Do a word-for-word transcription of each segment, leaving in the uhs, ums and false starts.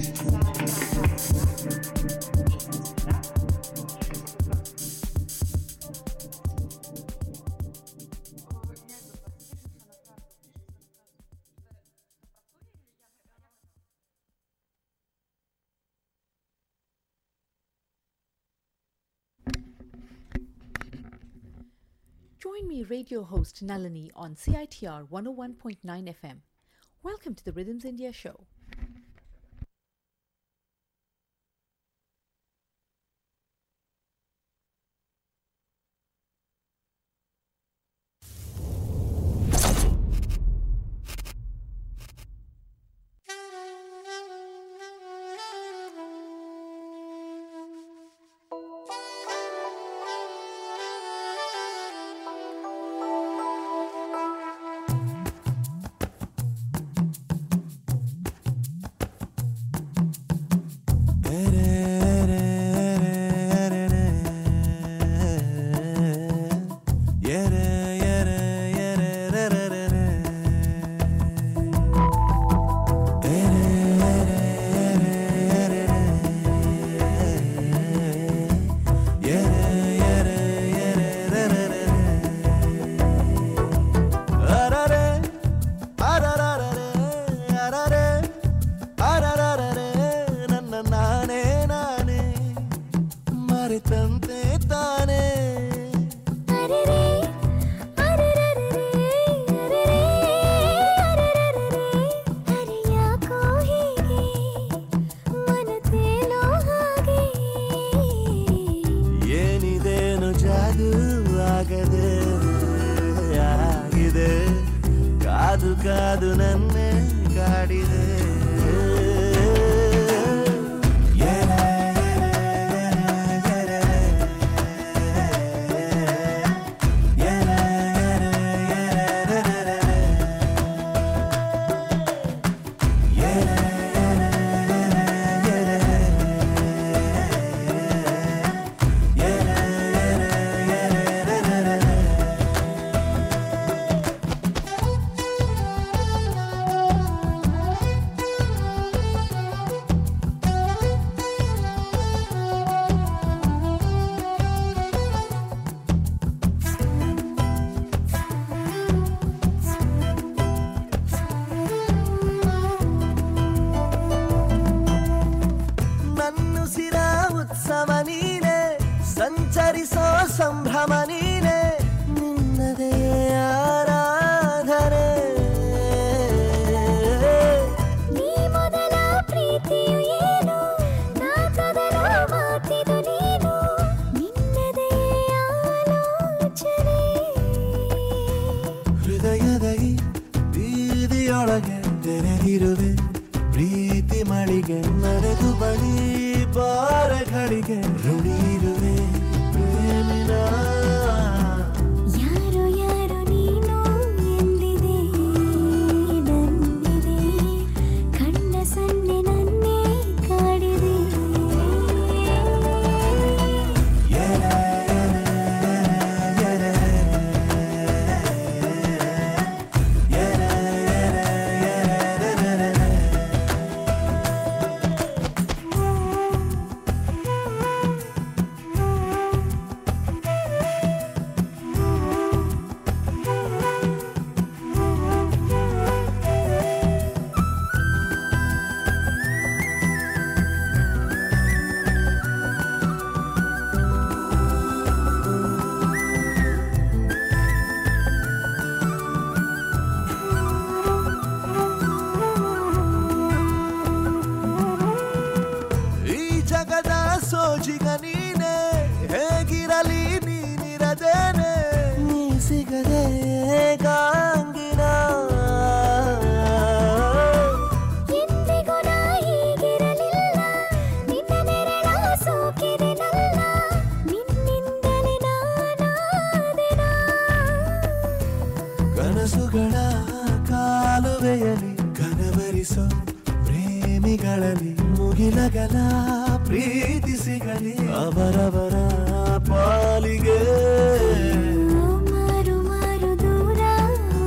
Join me, radio host Nalini, on C I T R one oh one point nine F M. Welcome to the Rhythms India show.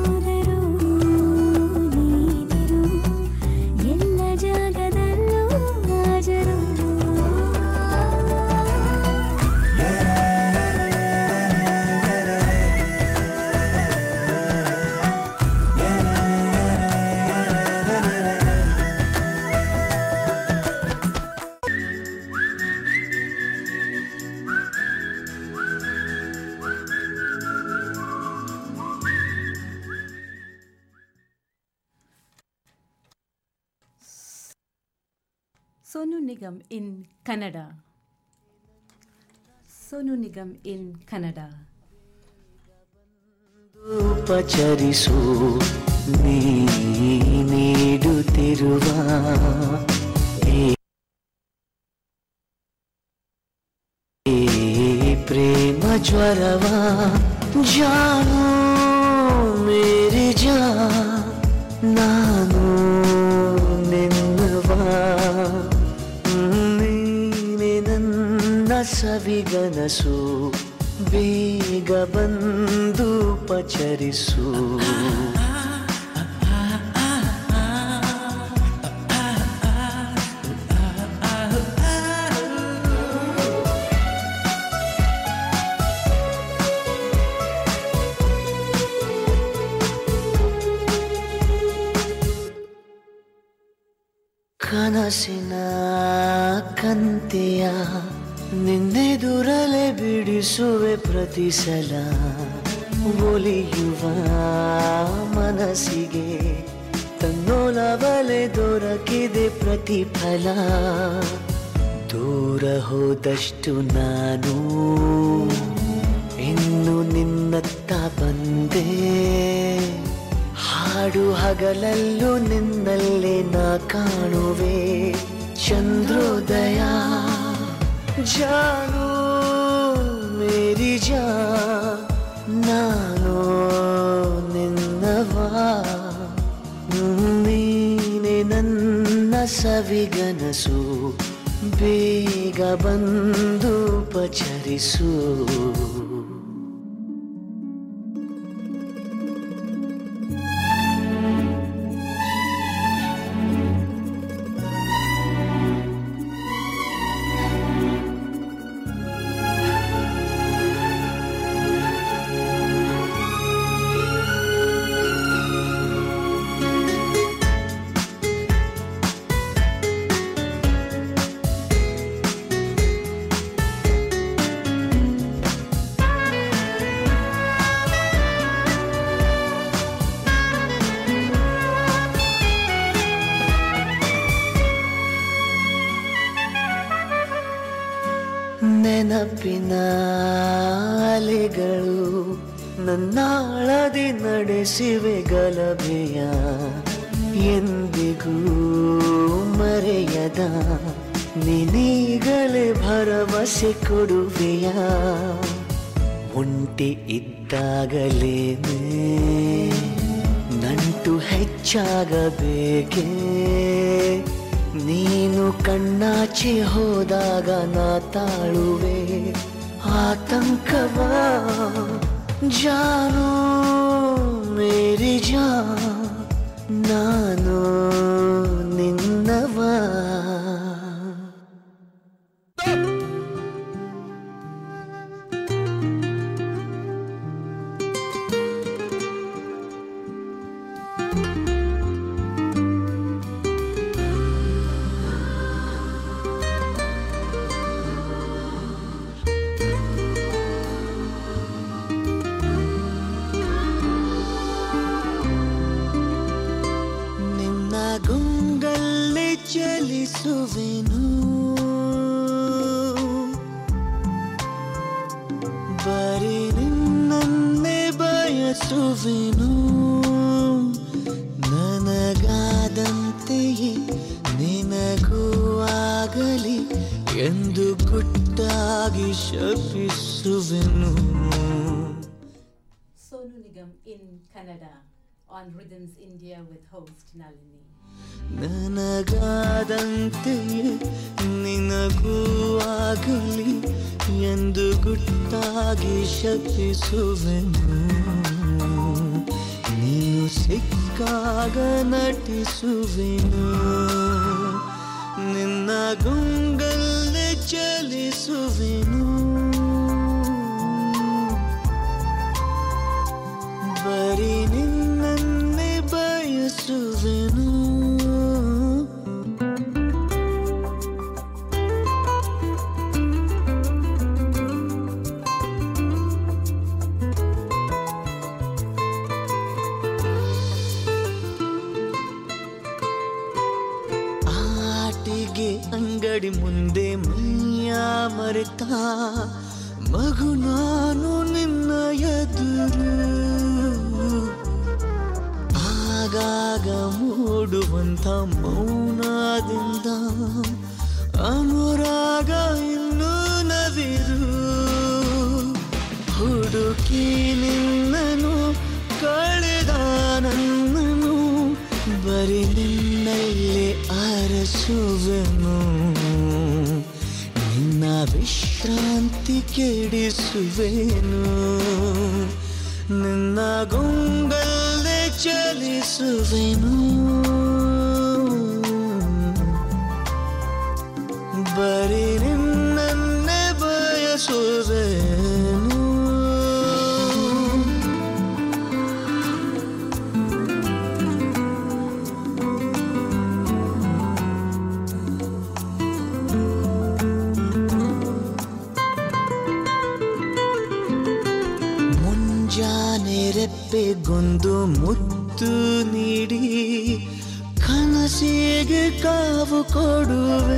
ಎಲ್ಲ ಜಾಗದಲ್ಲೂ Sonu Nigam in Kannada. Sonu Nigam in Kannada. ಉಪಚರಿಸು ನೀ ನೀಡುತ್ತಿರುವ ಈ ಪ್ರೇಮ ಜ್ವರವ ಜಾನು ಮೇರಿ ಜಾ ನಾನು ನಿನ್ನವ ನೀನೆ ನನ್ನ ಸವಿಗನಸು ಬೇಗ ಬಂದು ಪಚರಿಸು ಕನಸಿನ ಕಂತೆಯ ನಿನ್ನೆದುರಲೆ ಬಿಡಿಸುವೆ ಪ್ರತಿ ಸಲ ಒಲಿಯುವ ಮನಸ್ಸಿಗೆ ತನ್ನೋಲವಲೆ ದೊರಕಿದೆ ಪ್ರತಿಫಲ ದೂರ ಹೋದಷ್ಟು ನಾನು ಇನ್ನು ನಿನ್ನತ್ತ ಬಂದೆ ಹಾಡು ಹಗಲಲ್ಲೂ ನಿನ್ನಲ್ಲೇ ನಾ ಕಾಣುವೆ ಚಂದ್ರೋದಯ ಜಾನು ಮೇರಿ ಜಾ ನಾನು ನಿನ್ನವ ನೀನೆ ನನ್ನ ಸವಿಗನಸು ಬೇಗ ಬಂದು ಪಚರಿಸು ನೆನಪಿನ ಅಲೆಗಳು ನನ್ನಾಳದಿ ನಡೆಸಿವೆ ಗಲಭೆಯ ಎಂದಿಗೂ ಮರೆಯದ ನಿನೀಗಲೇ ಭರವಸೆ ಕೊಡುವೆಯ ಒಂಟಿ ಇದ್ದಾಗಲೇನೆ ನಂಟು ಹೆಚ್ಚಾಗಬೇಕೇ ನೀನು ಕಣ್ಣಾಚೆ ಹೋದಾಗ ನಾ ತಾಳುವೆ ಆತಂಕವ ಜಾನು ಮೇರಿ ಜಾ ನಾನು ನಿನ್ನವ ಗುಂಗಲ್ಲೇ ಚಲಿಸುವೆನು ಬರೀ ನಿನ್ನನ್ನೇ ಬಯಸುವೆನು ನನಗಾದಂತೆಯೇ ನಿನಗೂ ಆಗಲಿ ಎಂದು ಗುಟ್ಟಾಗಿ ಶಪಿಸುವೆನು. Sonu Nigam in Kannada on Rhythms India with host Nalini. ನನಗಾದಂತೆಯೇ ನಿನಗೂ ಆಗಲಿ ಎಂದು ಗುಟ್ಟಾಗಿ ಶಪಿಸುವೆನು ನೀನು ಸಿಕ್ಕಾಗ ನಟಿಸುವೆನು ನಿನ್ನ ಗುಂಗಲ್ಲೇ ಚಲಿಸುವೆನು ಬರೀ ನಿನ್ನನ್ನೇ ಬಯಸುವೆನು ಮಲ್ಲಿಗೆ ಅಂಗಡಿ ಮುಂದೆ ಮೈಯ ಮರೆತ ಮಗು ನಾನು ನಿನ್ನ ಎದುರು. ಆಗಾಗ ಮೂಡುವಂಥ ಮೌನದಿಂದ ಅನುರಾಗ ಇನ್ನೂ ನವಿರು. ಹುಡುಕಿ ನಿನ್ನನು ಕಳೆದ ನನ್ನನು ಬರೀ ನಿನ್ನಲ್ಲೇ ಅರಸುವೆನು. ನಿನ್ನ ವಿಶ್ರಾಂತಿ ಕೆಡಿಸುವೆನು. ನಿನ್ನ ಗೊಂಗಲ್ಲೇ ಚಲಿಸುವೆನು. ಬರೀ ನಿನ್ನನ್ನೇ ಬಯಸುವೆನು. ಮುಂಜಾನೆ ರೆಪ್ಪೆಗೊಂದು ಮುತ್ತು ನೀಡಿ ಕನಸಿಗೆ ಕಾವು ಕೊಡುವೆ.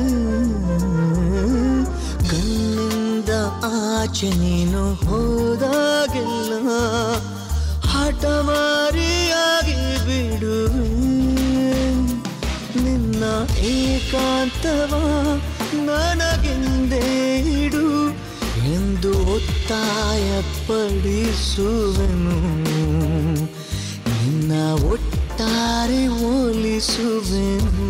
ಕಣ್ಣಿಂದ ಆಚೆ ನೀನು ಹೋದಾಗೆಲ್ಲ ಹಠಮಾರಿಯಾಗಿ ಬಿಡುವೆ. ನಿನ್ನ ಏಕಾಂತವ ನನಗೆಂದೇ ಇಡು ಎಂದು ಒತ್ತಾಯ ಪಡಿಸುವೆನು. ನಿನ್ನ ಒಟ್ಟಾರೆ ಹೋಲಿಸುವೆನು.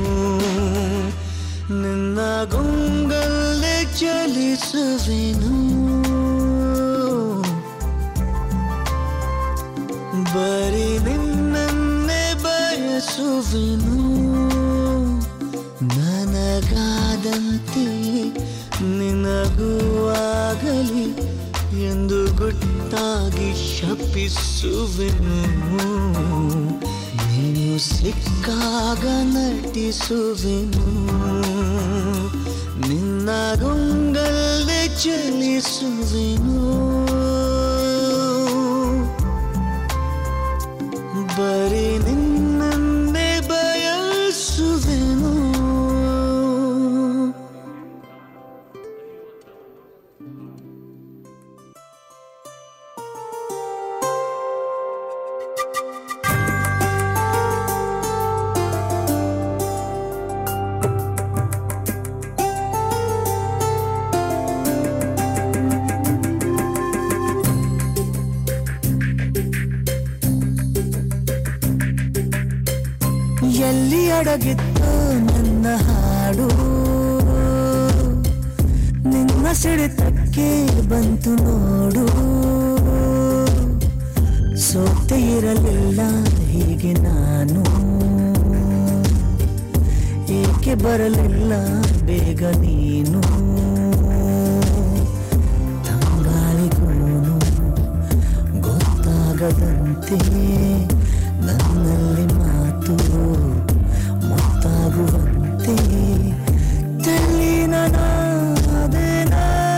ನಿನ್ನ ಗೊಂಗಲ್ಲೇ ಚಲಿಸುವೆನು. ಬರೀ ನಿನ್ನನ್ನೇ ಬಯಸುವೆನು. ನನಗಾದಂತೆ ನಿನಗೂ ಆಗಲಿ ಎಂದು ಗುಟ್ಟಾಗಿ ಶಪಿಸುವೆನು. ನೀನು ಸಿಕ್ಕಾಗ ನಟಿಸುವೆನು. ನಿನ್ನ ಗೊಂಗಲ್ಲೇ ಚಲಿಸುವೆನು. ಬರೀ ನಿನ್ನನ್ನೇ ಬಯಸುವೆನು. ಎಲ್ಲಿ ಅಡಗಿತ್ತು ನನ್ನ ಹಾಡು, ನಿನ್ನ ಸಿಡಿತಕ್ಕೆ ಬಂತು ನೋಡು. ಸೋತೆ ಇರಲಿಲ್ಲ ಹೀಗೆ ನಾನು, ಏಕೆ ಬರಲಿಲ್ಲ ಬೇಗ ನೀನು. ತಂಗಾಳಿಗಳು ಗೊತ್ತಾಗದಂತೆ ನನ್ನಲ್ಲಿ ಮಾತು ಮುತ್ತಾಗುವಂತೆ ತಲ್ಲಿನ ನಾದೇನ.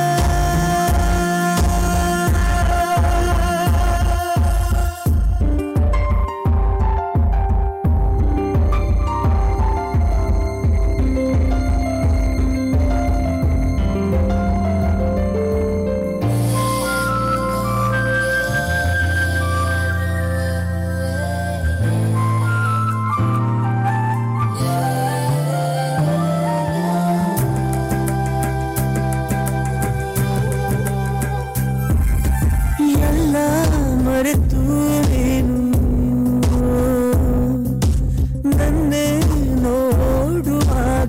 ಮರೆತು ನೀನು ನನ್ನೇ ನೋಡುವಾಗ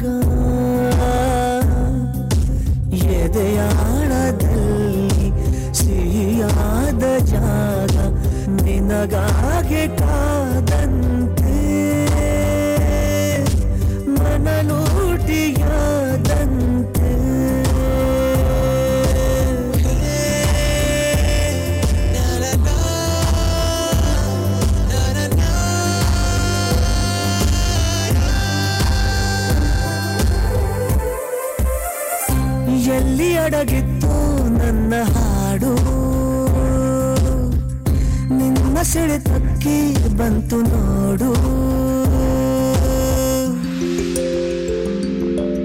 ಎದೆಯಾಳದಲ್ಲಿ ಸಿಹಿಯಾದ ಜಾಗ ನಿನಗಾಗೆ ಕಾದಂತೆ ಮನಲೂಟಿಯಾದಂತೆ. ಎಲ್ಲಿ ಅಡಗಿತ್ತು ನನ್ನ ಹಾಡು, ನಿನ್ನ ಸೆಳೆತಕ್ಕೆ ಬಂತು ನೋಡು.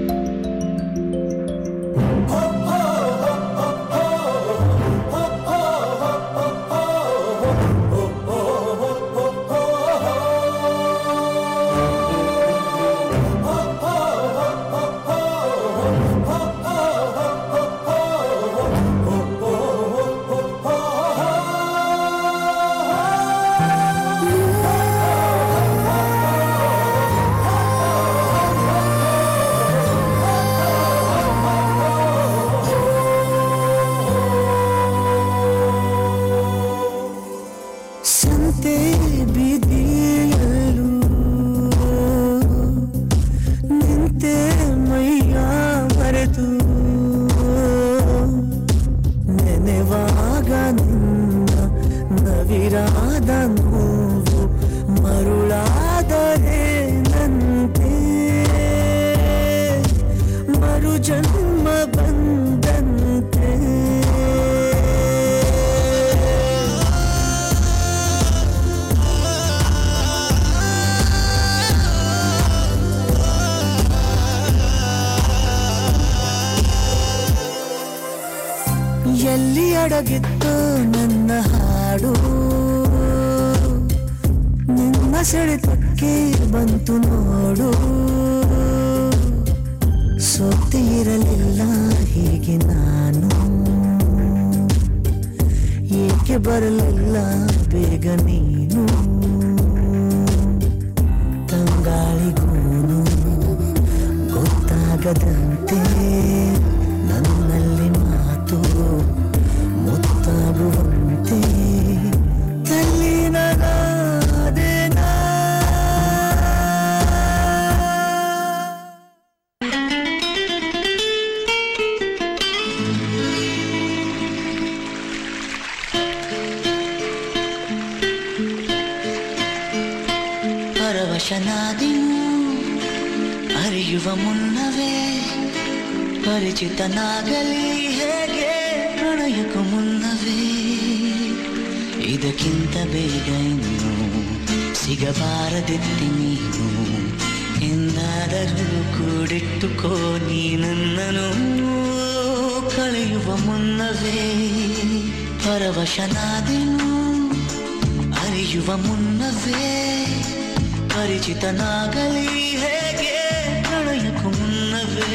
ಜನ್ಮ ಬಂದಂತೆ ಎಲ್ಲಿ ಅಡಗಿತ್ತು ನನ್ನ ಹಾಡು ನಿನ್ನ ಸೆಳೆತಕ್ಕೆ ಬಂತು ನೋಡು ಸೋತಿರಲಿಲ್ಲ ಹೀಗೆ ನಾನು ಏಕೆ ಬರಲಿಲ್ಲ ಬೇಗ ನೀನು ತಂಗಾಳಿಗೂನು ಗೊತ್ತಾಗದಂತೆ ನನ್ನಲ್ಲಿ ಮಾತು ಮುತ್ತಾಗುವಂತೆ ತಲ್ಲಿನಗಾದೇನಾ ಪರವಶನಾದಿನು ಅರಿಯುವ ಮುನ್ನವೇ ಪರಿಚಿತನಾಗಲಿ ಹೇಗೆ ಪ್ರಣಯಕ್ಕೂ ಮುನ್ನವೇ ಇದಕ್ಕಿಂತ ಬೇಗ ಇನ್ನು ಸಿಗಬಾರದಿತ್ತಿ ನೀನು ಎಂದಾದರೂ ಕೂಡಿಟ್ಟುಕೋ ನೀ ನನ್ನನು ಕಳೆಯುವ ಮುನ್ನವೇ ಪರವಶನಾದೆನು ಅರಿಯುವ ಮುನ್ನವೇ ಪರಿಚಿತನಾಗಲಿ ಹೇಗೆ ಪ್ರಣಯಕ್ಕೂ ಮುನ್ನವೇ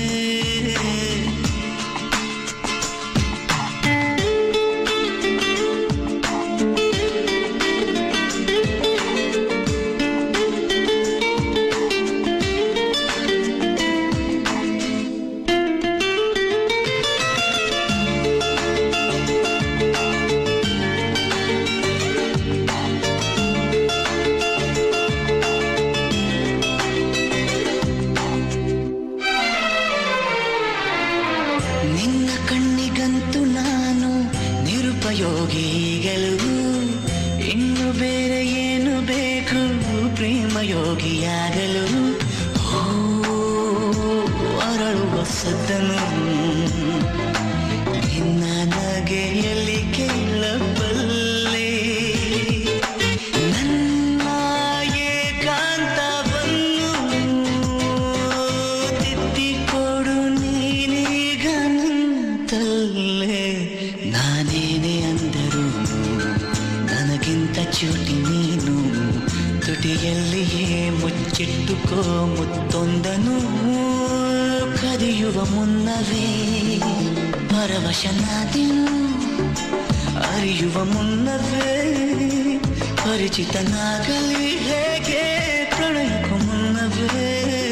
ಯೋಗಿಗಳು ಇನ್ನು ಬೇರೆ ಏನು ಬೇಕು ಪ್ರೇಮಯೋಗಿಯಾಗಲು ಓ ಅರಳುವ ಸದ್ದನು ನಿನ್ನ ನಗೆಯಲ್ಲಿ ಕೇಳಬಲ್ಲೆ ನನ್ನ ಏಕಾಂತವನ್ನು ತಿದ್ದಿಕೊಡು ನೀನೀಗ ನಿಂತಲ್ಲೇ ನಾನೇನೆ ಅಂದರು ನನಗಿಂತ ಚೂಟಿ ನೀನು ತುಟಿಯಲ್ಲಿಯೇ ಮುಚ್ಚಿಟ್ಟುಕೋ ಮುತ್ತೊಂದನು ಕದಿಯುವ ಮುನ್ನವೇ ಪರವಶನಾದೆನು ಅರಿಯುವ ಮುನ್ನವೇ ಪರಿಚಿತನಾಗಲಿ ಹೇಗೆ ಪ್ರಣಯಕ್ಕೂ ಮುನ್ನವೇ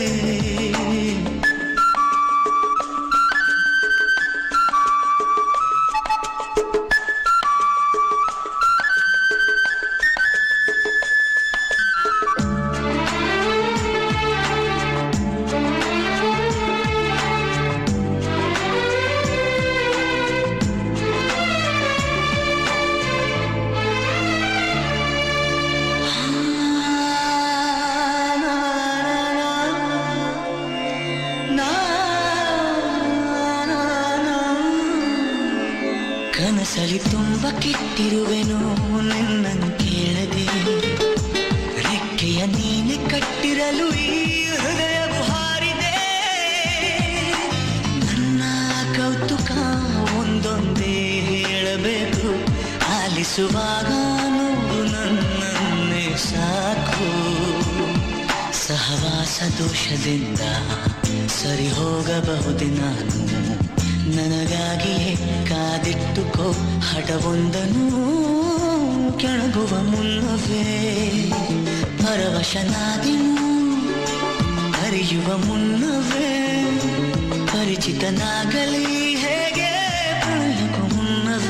ಕನಸಲಿ ತುಂಬ ಕೆಟ್ಟಿರುವೆನು ನಿನ್ನನ್ನು ಕೇಳದೆ ರೆಕ್ಕೆಯ ನೀನೆ ಕಟ್ಟಿರಲು ಈ ಹೃದಯವು ಹಾರಿದೆ ನನ್ನ ಕೌತುಕ ಒಂದೊಂದೇ ಹೇಳಬೇಕು ಆಲಿಸುವಾಗ ನೋಡು ನನ್ನನ್ನೇ ಸಾಕು ಸಹವಾಸ ದೋಷದಿಂದ ಸರಿ ಹೋಗಬಹುದೇ ನಾನು ನನಗಾಗಿಯೇ ಕಾದಿಟ್ಟುಕೋ ಹಠವೊಂದನು ಕೆಳಗುವ ಮುನ್ನವೇ ಪರವಶನಾದೆನು ಅರಿಯುವ ಮುನ್ನವೇ ಪರಿಚಿತನಾಗಲಿ ಹೇಗೆ ಪ್ರಣಯಕ್ಕೂ ಮುನ್ನವೇ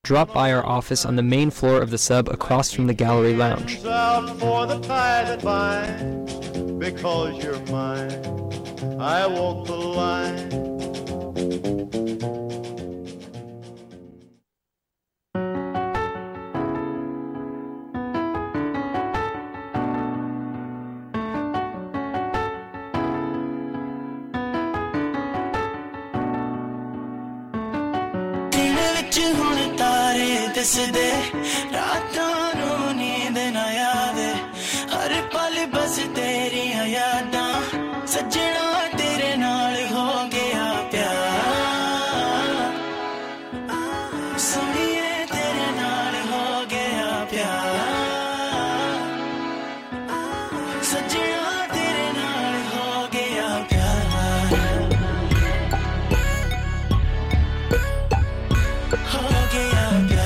drop by our office on the main floor of the sub across from the gallery lounge. Out for the tie that binds, because you're mine, I walk the line. दिसदे रातां नूं नींद ना आवे हर पल बस तेरियां यादां सजना तेरे नाल हो गया प्यार सुनिए तेरे नाल हो गया प्यार सजना तेरे नाल हो गया प्यार हो गया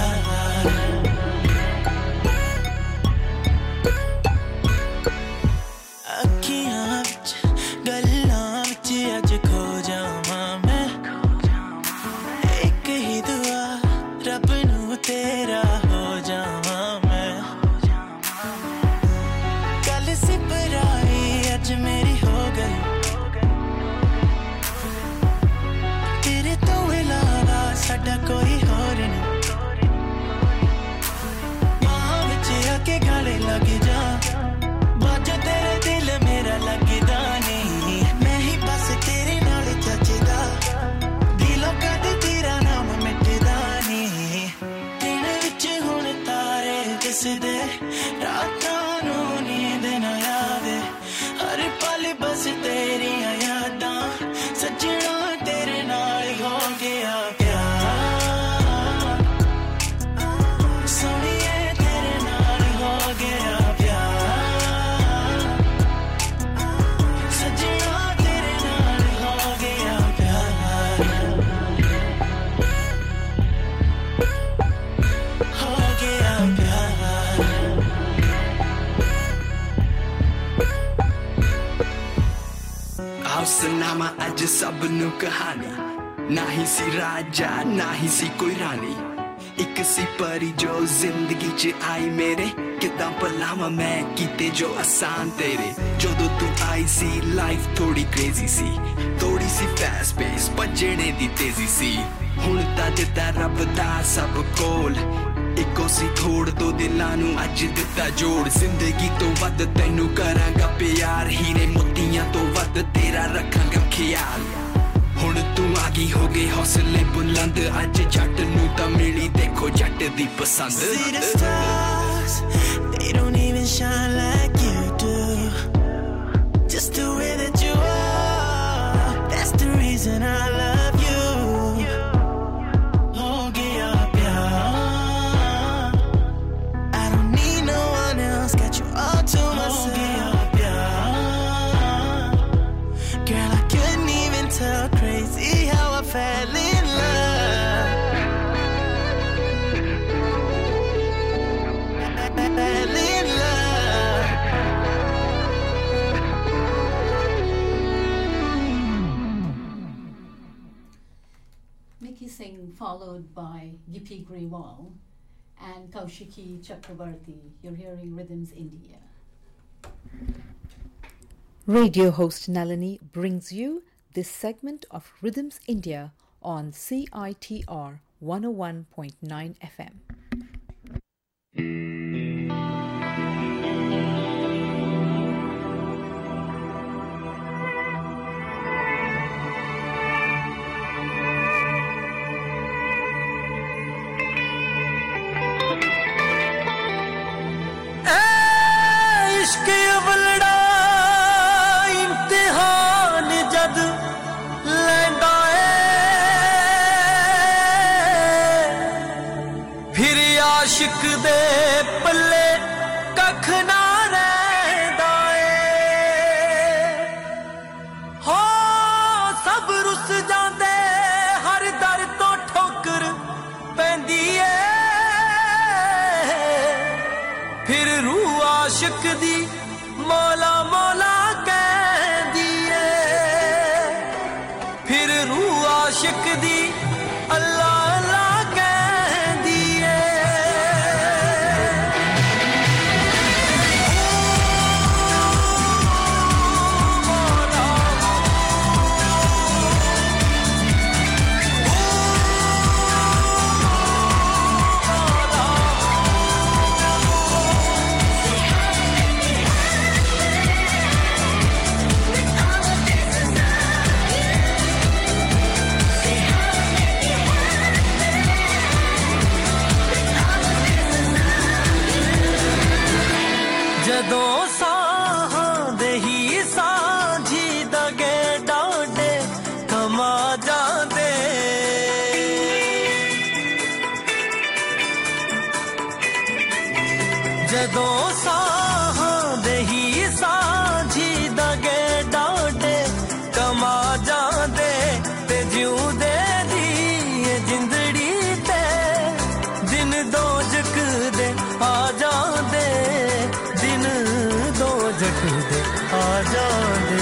तेरा हो जावा मैं कल सिपराई आज मेरी हो गई तेरे तो इलावा साडा कोई होर नहीं मां विच आके गले लग जा बाजो तेरे दिल मेरा लगदा नहीं मैं ही बस तेरे नाल जचदा दिलों कद तेरा नाम मिटदा नहीं दिसदे रातां नूं नींद ना आवे हर पल बस तेरियां यादां सजना तेरे नाल हो गया प्यार सुनिए तेरे नाल हो गया प्यार सजना तेरे नाल हो गया प्यार हो गया प्यार सुनामा अज सब नू कहानी ना ही सी राजा ना ही सी कोई रानी एक सी परी जो जिंदगी च आई मेरे किदां भलावां मैं कीते जो आसान तेरे जदों तू आई सी लाइफ थोड़ी क्रेजी सी थोड़ी सी फास्ट पेस भजने दी तेजी सी हुण तां दित्ता रब दा सब कोल इको सी थोड़ तो दिलां नू अज दित्ता जोड़ जिंदगी तो वध तैनू करांगा प्यार हीरे मोतियां तो वध तेरा रखांगा ख्याल हुण तू आगी हो गई हौसले बुलंद अज जट नू तां मिली देखो जट दी पसंद See the stars, they don't even shine like you do Just the way that you are That's the reason I love you हो गया प्यार I don't need no one else Got you all to myself हो गया प्यार Girl, I couldn't even tell Crazy how I fell in love Fell in love Nikki Singh followed by Gippy Grewal and Kaushiki Chakrabarti. You're hearing Rhythms India. Radio host Nalini brings you this segment of Rhythms India on C I T R one oh one point nine F M. इश्क अवलड़ा इम्तिहान जद लैंदा फिर आशिक दे पल्ले कख ना रहिंदा हो सब रुस जांदे हर दर तो ठोकर पैंदी फिर रूह आशिक दी मौला मौला कहदी फिर रूह आशिक दी अल्लाह अल्लाह कहदी ਜਦੋਂ ਸਾਹਾਂ ਦੇ ਹੀ ਸਾਂਝੀ ਦਗੇ ਡਾਂਡੇ ਕਮਾ ਜਾਂਦੇ ਤੇ ਜਿਉਂਦੇ ਦੀ ਜਿੰਦੜੀ ਤੇ ਦਿਨ ਦੋਜਕ ਦੇ ਆ ਜਾਂਦੇ ਦਿਨ ਦੋਜਕ ਦੇ ਆ ਜਾਂਦੇ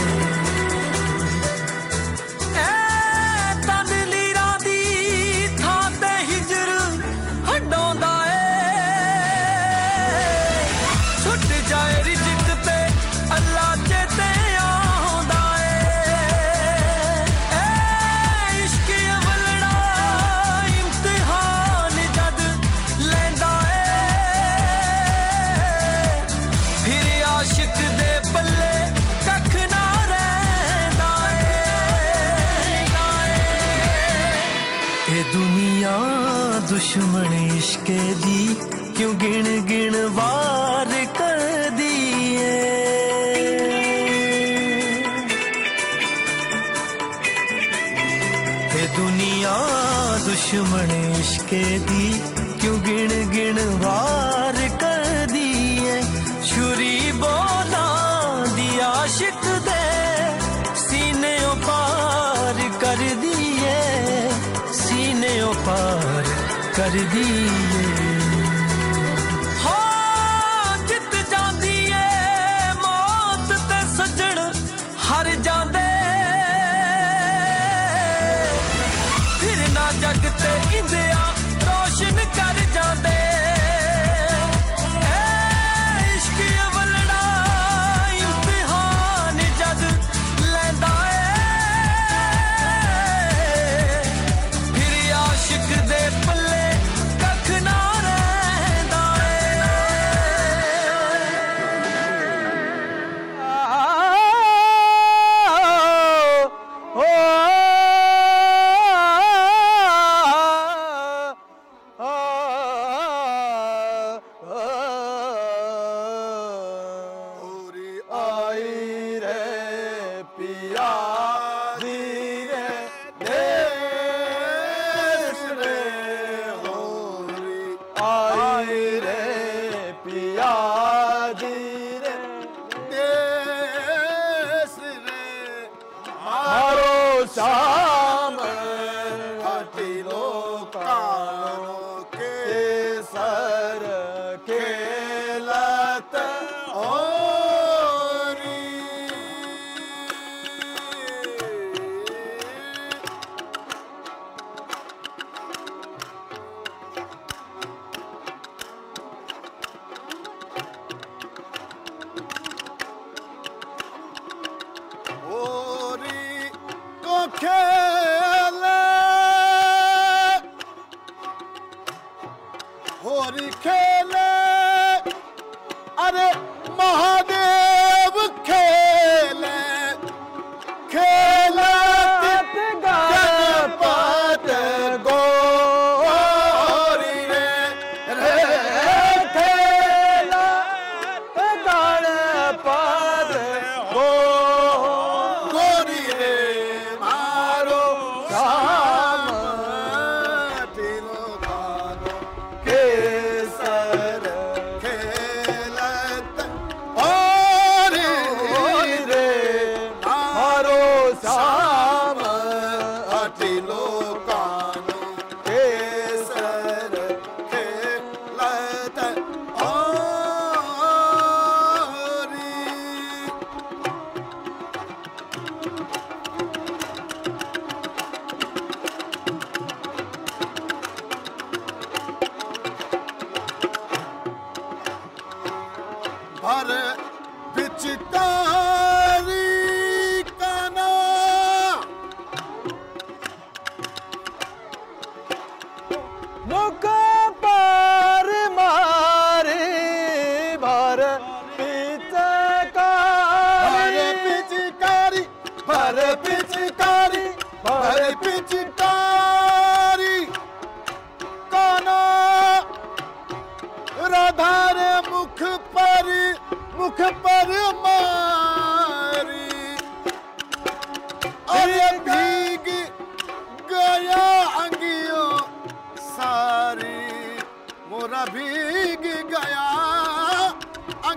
दुश्मन इश्क दी क्यों गिण गिण वार कर दिए ये दुनिया दुश्मन इश्क दी क्यों गिण गिण वार कर दिए छुरी बोला दी आशिक दे सीने पार कर दिए सीने पार कर दिए हाँ जित जांदी है मौत ते सजण हर जांदे फिर ना जग ते इंदिया रोशन कर जांदे इश्क वलड़ा इम्तिहान जद लैंदा फिर आशिक दे पल्ले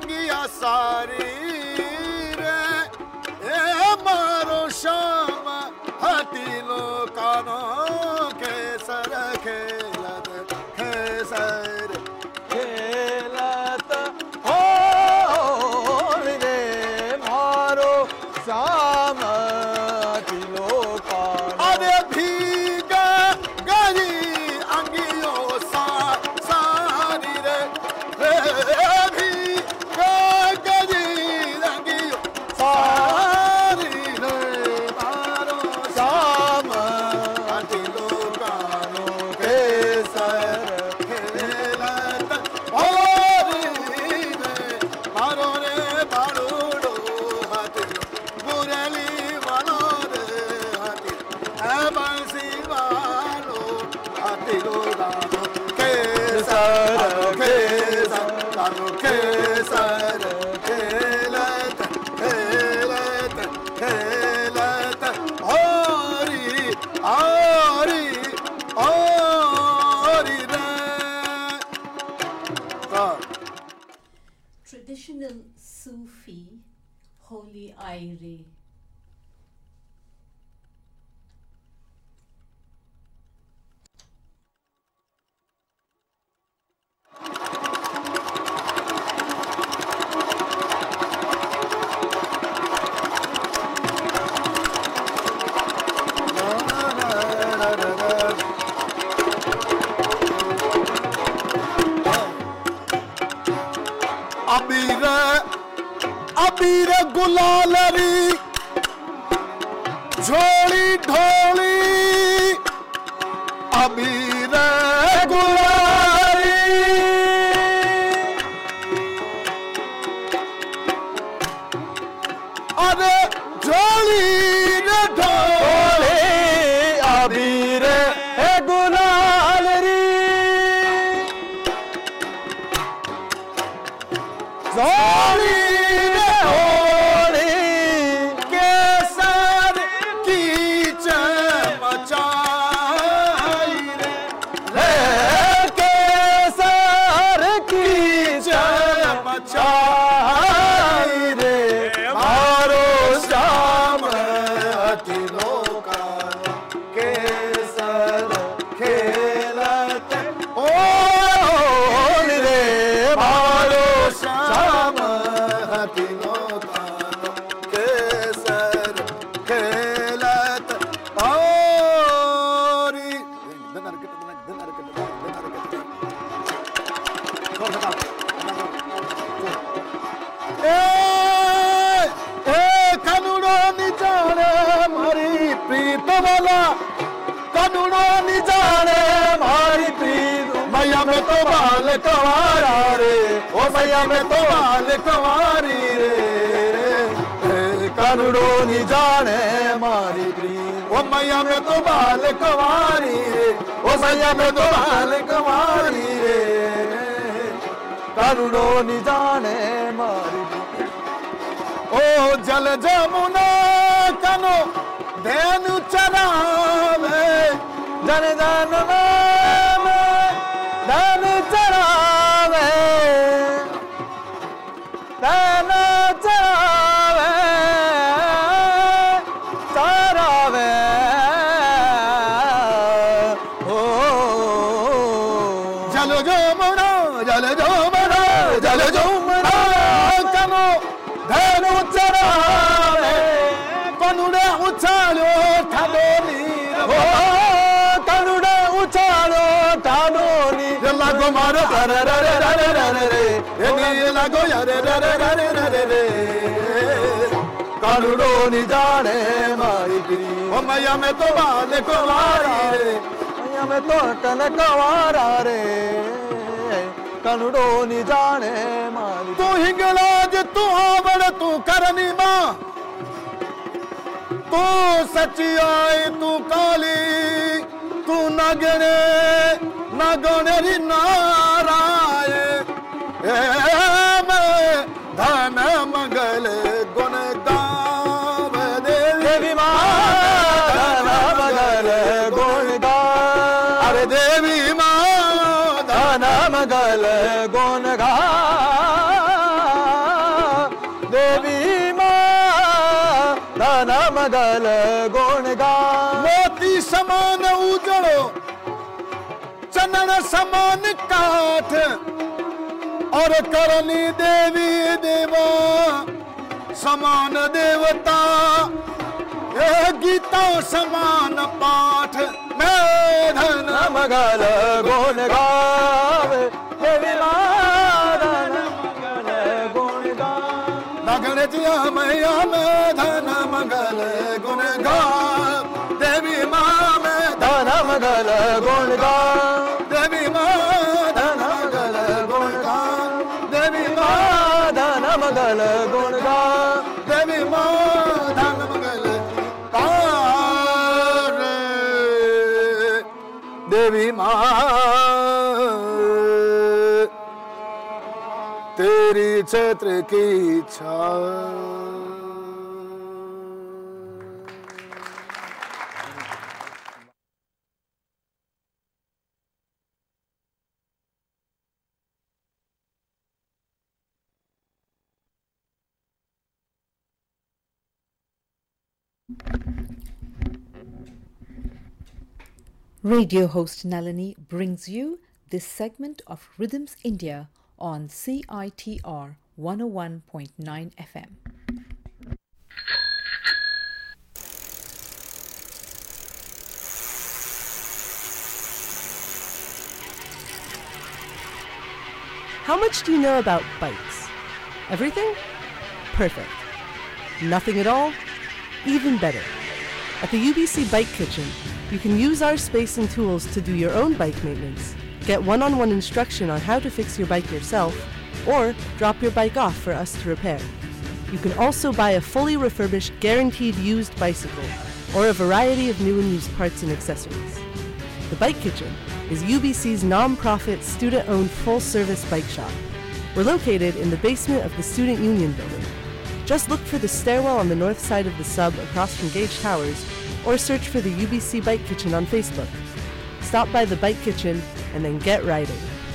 अंगिया सारी रे ए मारो शाम हटी लो कानो के सर खेलत खेसर खेलत हो रे मारो शाम तिलो का अरे भीगा गई अंगियो सा सारी रे रे भीगा गई अंगियो सारी रे मारो शाम तिलो कानो के सर खेलत हो रे मारो रे बाड़ूडो हाथी मुरली वालो रे हाथी ए बंसी वालो हाथी लो दानो के सर के सर दानो के सर खेलत खेलत खेलत होरी आरी आरी रे हाँ Traditional Sufi Holy Aire. अबीर अबीर गुलालरी झोली ढोली अबीर गुलाली अरे झोली रे ढोली अबीर है गुलालरी झोली रे होली केसर की चमचाई रे रे केसर की चमचाई रे मारो श्याम तिलो का केसर खेलत ओ रे मारो श्याम तिलो का केसर खेलत औरी दिन अरकत दिन अरकत दिन अरकत छोड़ हटा ए ए कनुड़ो निजाने मारी प्रीत वाला कनुड़ो निजाने मारी प्रीत मैया में तो बाल कवारा रे ओ मैया में तो बाल कवारी रे ए कनुड़ो निजाने मारी प्रीत ओ मैया में तो बाल कवारी रे ओ मैया में तो बाल कवारी रे करुणो निजाने मारी ओ जल जमुना कनो धेनु चरावे जन जन में धन चरावे धन चरावे चरावे ओ जल जमुना जल जमुना जल जमुना कनो धेनु चरावे कनुड़े उछालो ठाडो नीर ओ करुणे उछालो ठाडोनी लागो मारो रे रे रे रे रे रे रे ए नी लागो रे रे रे रे रे रे रे करुणो निजाने मारी प्रीत ओ मैया में तो बाल कुंवारी रे मैया में तो कन कवारा रे कनुड़ो निजाने मारी तू हिंगलाज तू आवड़ तू करनी मां तू सच्ची आई तू काली तू नगणे नगणे री नाराय ए मैं धन मंगल गुण गाव देवी देवी माँ धन मंगल गुण गाव अरे देवी माँ धन मंगल गुण गाव मगल गुण गा मोती समान उजड़ो चनन समान काठ और करनी देवी देवा समान देवता ये गीता समान पाठ मैं धन मगल गुण गावे देवी धन मगल गुण गा लगन जिया मैया में धन मगल गुण गा देवी माँ में धन मगल गुण गा देवी माँ धन मगल गुण गा देवी माँ धन मगल गुण गा देवी माँ धन मगल कार देवी माँ तेरी छत्र की छाव Radio host Nalini brings you this segment of Rhythms India on C I T R one oh one point nine F M. How much do you know about bikes? Everything? Perfect. Nothing at all? Even better. At the U B C Bike Kitchen, you can use our space and tools to do your own bike maintenance, get one-on-one instruction on how to fix your bike yourself, or drop your bike off for us to repair. You can also buy a fully refurbished, guaranteed used bicycle, or a variety of new and used parts and accessories. The Bike Kitchen is U B C's non-profit, student-owned, full-service bike shop. We're located in the basement of the Student Union building. Just look for the stairwell on the north side of the sub across from Gage Towers, or search for the U B C Bike Kitchen on Facebook. Stop by the Bike Kitchen and then get riding.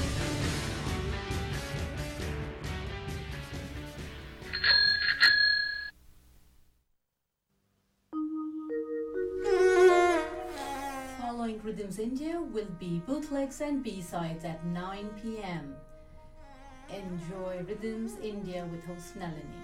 Following Rhythms India will be bootlegs and B-sides at nine p m Enjoy Rhythms India with host Nalini.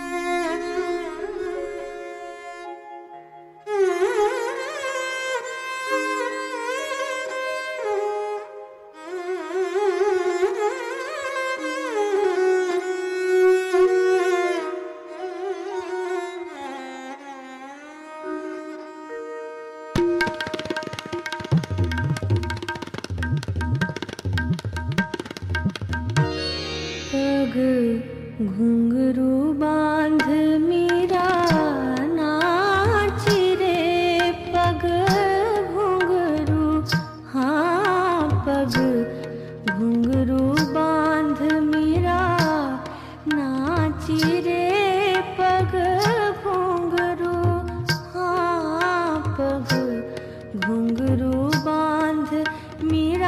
घुंघरू बांध मीरा नाच रे पग घुंघरू हाँ पग घुंघरू बांध मीरा नाच रे पग घुंघरू हाँ पग घुंघरू बांध Meera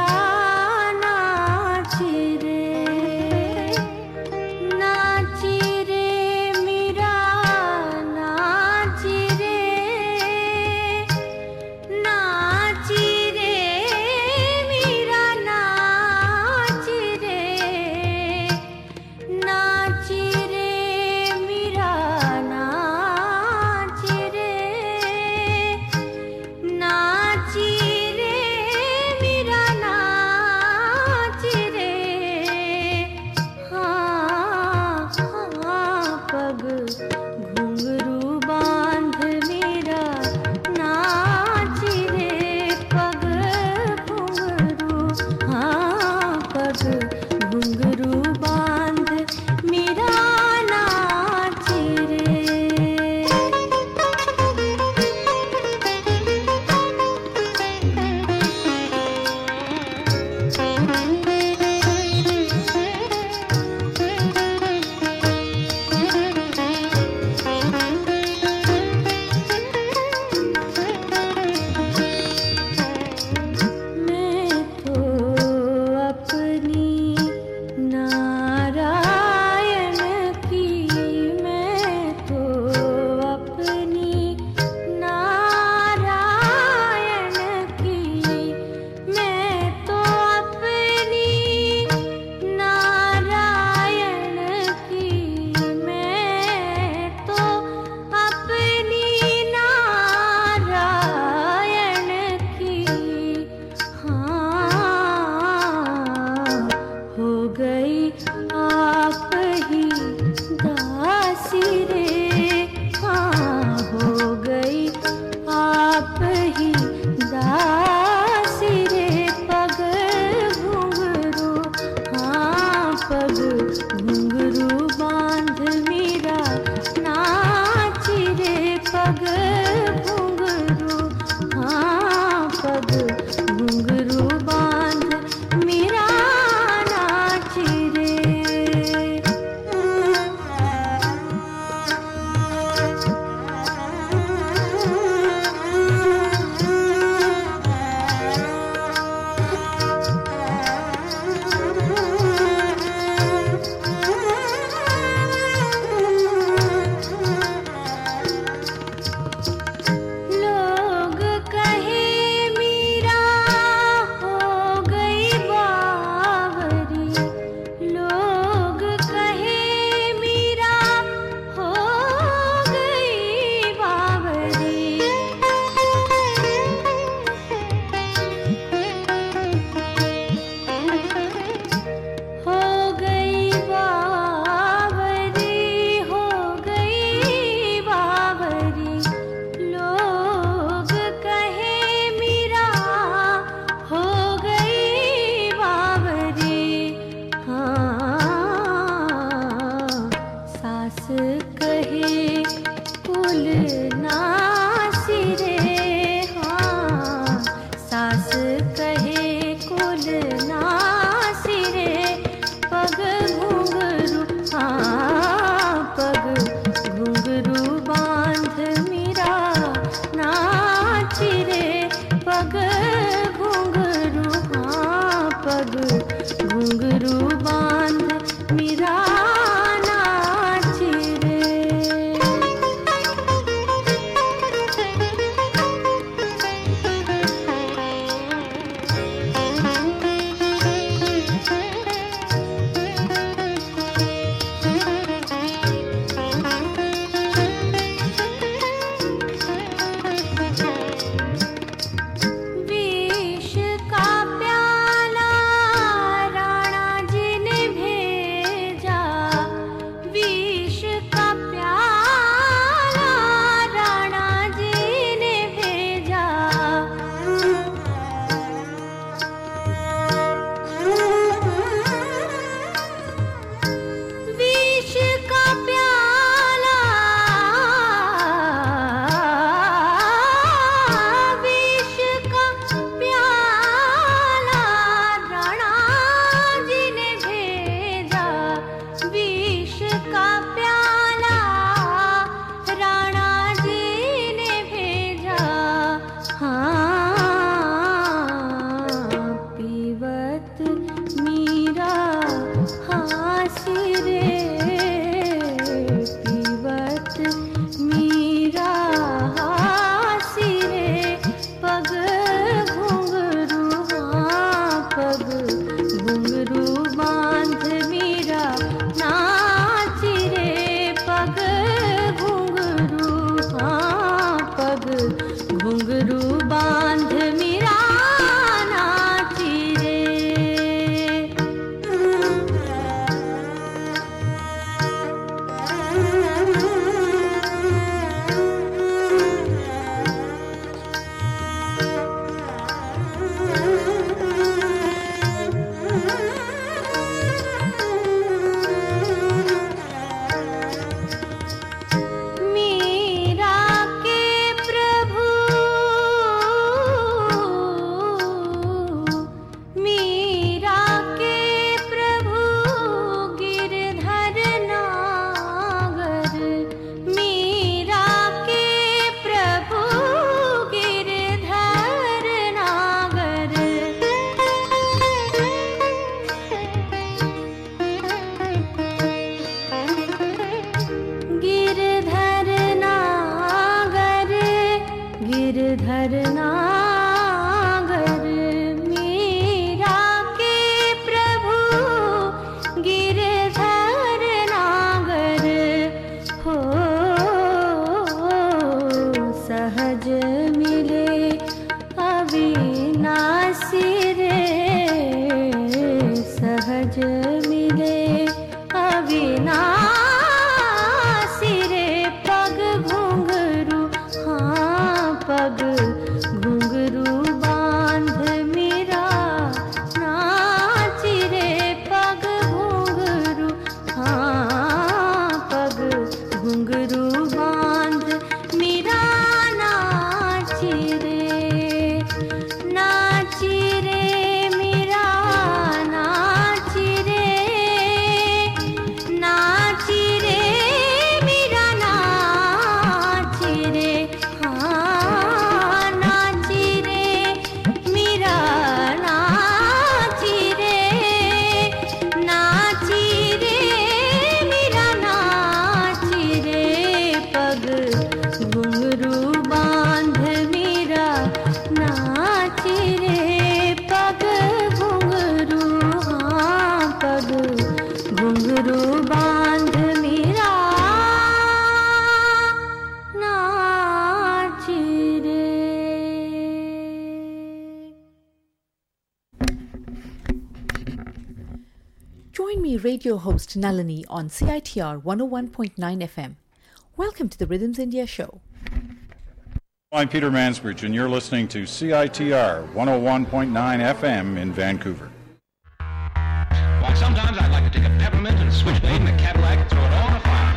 radio host Nalini on C I T R one oh one point nine F M. Welcome to the Rhythms India show. I'm Peter Mansbridge, and you're listening to C I T R one oh one point nine F M in Vancouver. Well, sometimes I'd like to take a peppermint and a switchblade and a Cadillac and throw it all in a fire.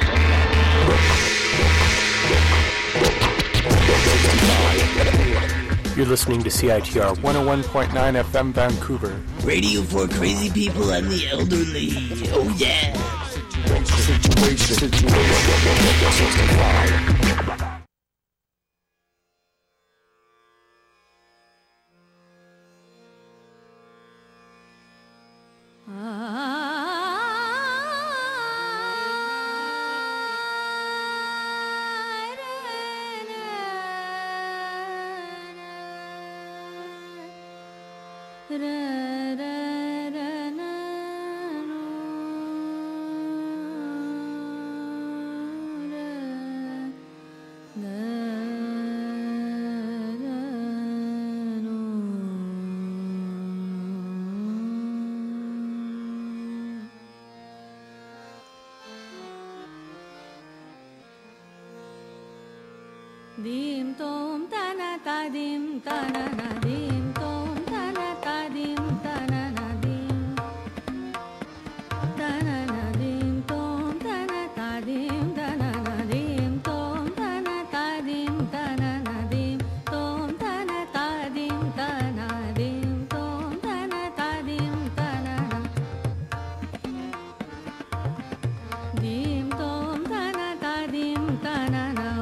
You're listening to C I T R one oh one point nine F M Vancouver. Radio for crazy people and the elderly. Oh yeah. Situation. Situation. Dim tom tana ta dim tana na dim tom tana ta dim tana na dim tana na dim tom tana ta dim tana na dim tom tana ta dim tana na dim tom tana ta dim tana dim tom tana ta dim tana na dim tom tana ta dim tana na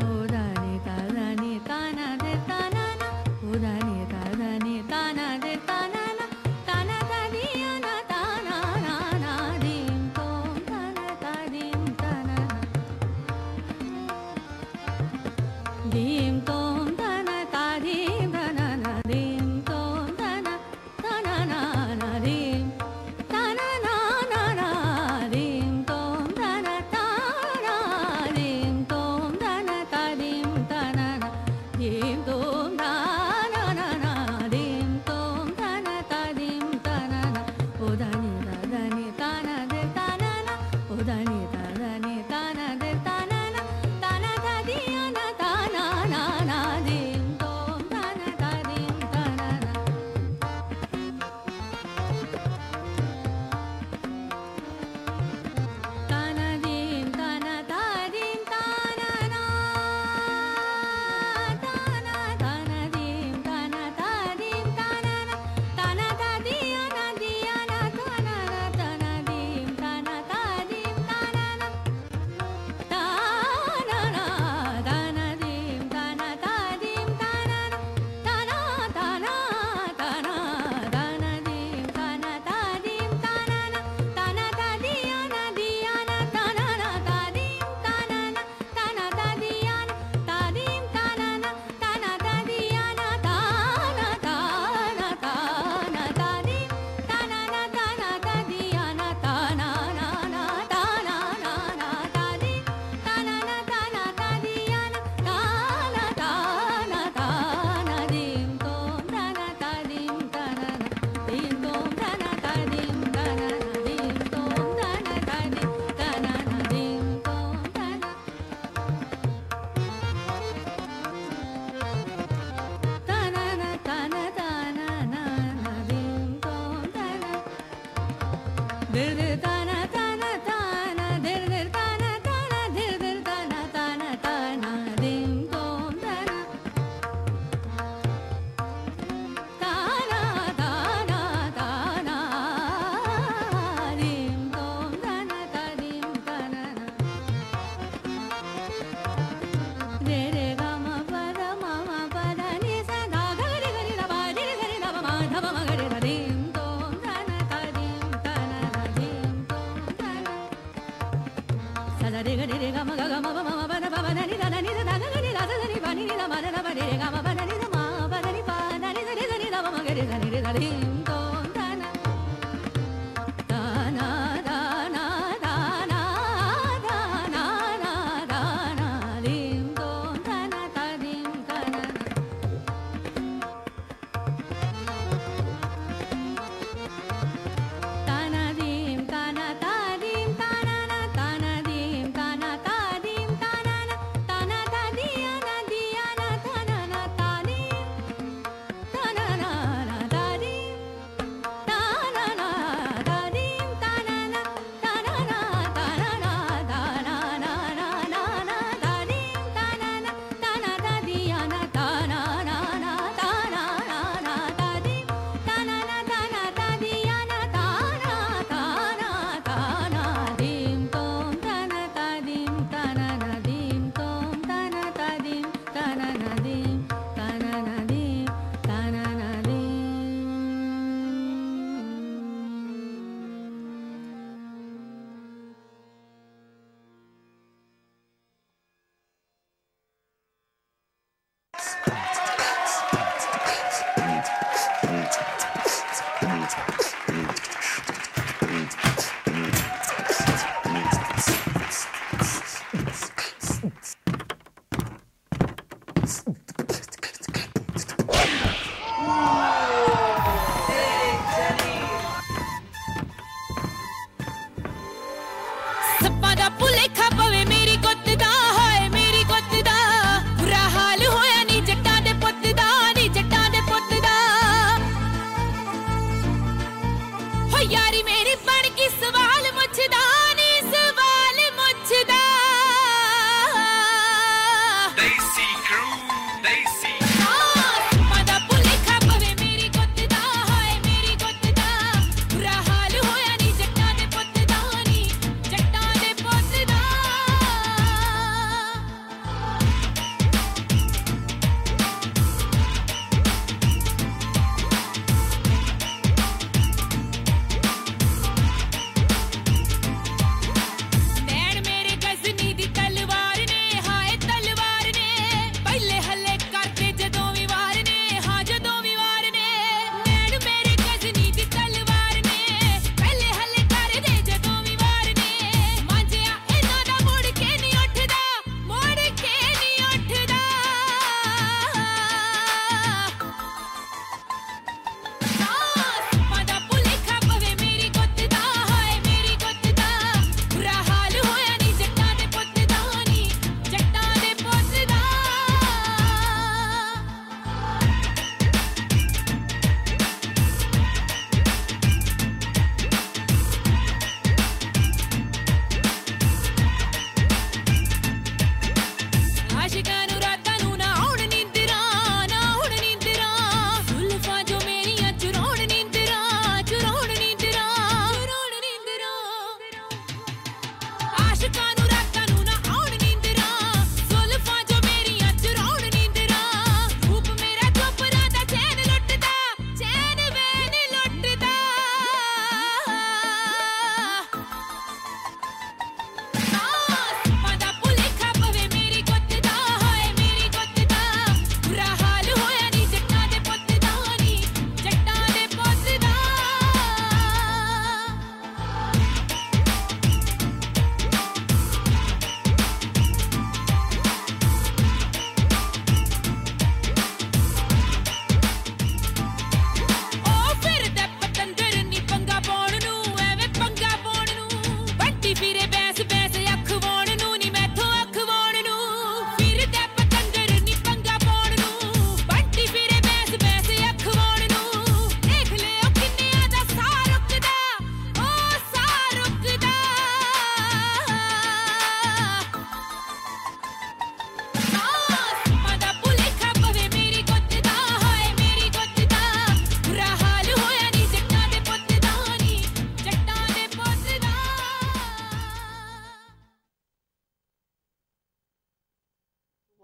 Tana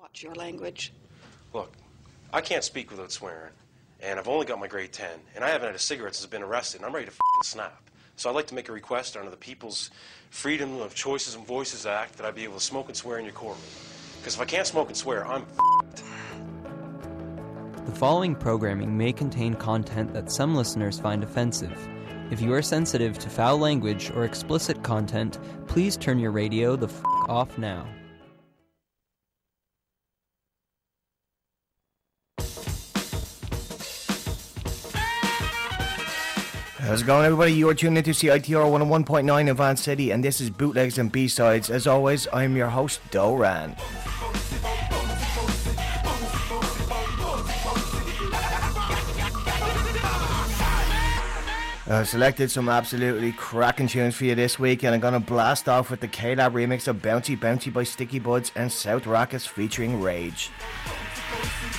Watch your language. Look, I can't speak without swearing, and I've only got my grade ten, and I haven't had a cigarette since I've been arrested, and I'm ready to f***ing snap. So I'd like to make a request under the People's Freedom of Choices and Voices Act that I be able to smoke and swear in your courtroom. Because if I can't smoke and swear, I'm f***ed. The following programming may contain content that some listeners find offensive. If you are sensitive to foul language or explicit content, please turn your radio the f*** off now. How's it going, everybody? You are tuned into C I T R one oh one point nine in Van City, and this is Bootlegs and B-Sides. As always, I'm your host, Doran. I've selected some absolutely cracking tunes for you this week, and I'm going to blast off with the K-Lab remix of Bouncy Bouncy by Sticky Buds and South Rackets featuring Rage.